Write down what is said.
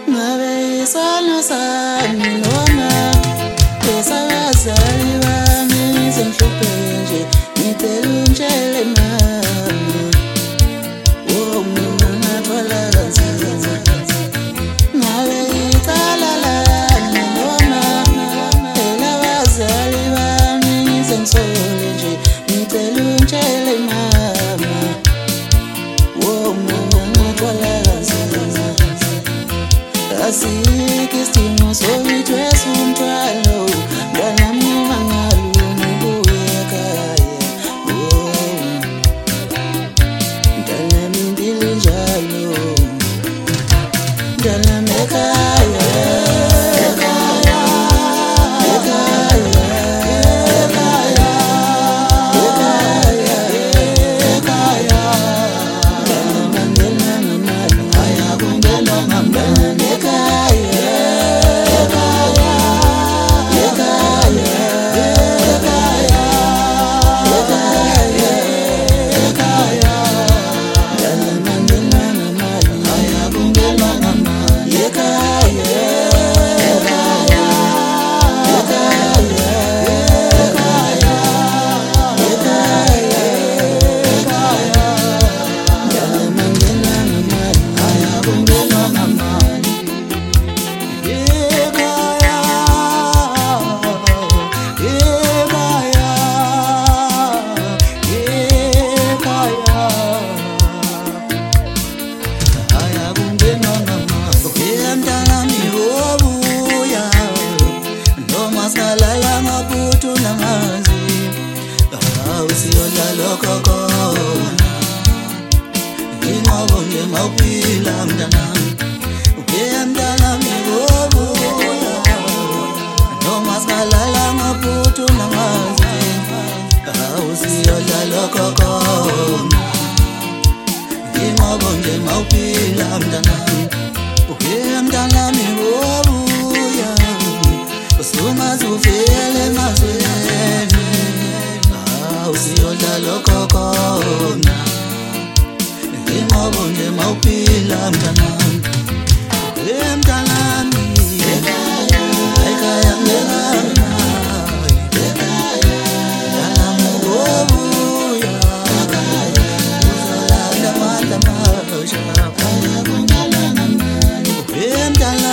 ngabe isona sami noma esabazali bami senhluphe nje ngicela ungitshele mama oh mina ngathwala kanzima ngabe icala lami noma elabazali bami sengisole nje ngicela ungitshele mama oh mina ngathwala kanzima asikho isidingo sokuthwesa umthwalo mntanami mangalu ngibuye ekhaya mntanami impilo njalo mntanami ekhaya ekhaya ekhaya ekhaya ekhaya ekhaya mntanami ngemali ayakungelwa ngamntana ekhaya ekhaya ekhaya ekhaya ekhaya ekhaya mntanami ngemali ayakungelwa ngamali ekhaya ekhaya ekhaya ekhaya ekhaya ekhaya mntanami ngemali ayakungelwa ngamali ekhaya ekhaya ekhaya ayakungenwa ngamali mntanami wobuya noma salala ngaphuthuma namanzi awusiyodlala khona inqobo nje mawuphila mntanami mntanami wobuya noma salala ngaphuthuma namanzi awusiyodlala khona inqobo nje mawuphila mntanami mntanami wobuya usungazuvele emazweni awusiyodlala khona inqobo nje mawuphila mntanami mntanami ekhaya ekhaya ngelana mntanami wobuya uzolanda amandla amasha ayakungelwa ngamali mntanami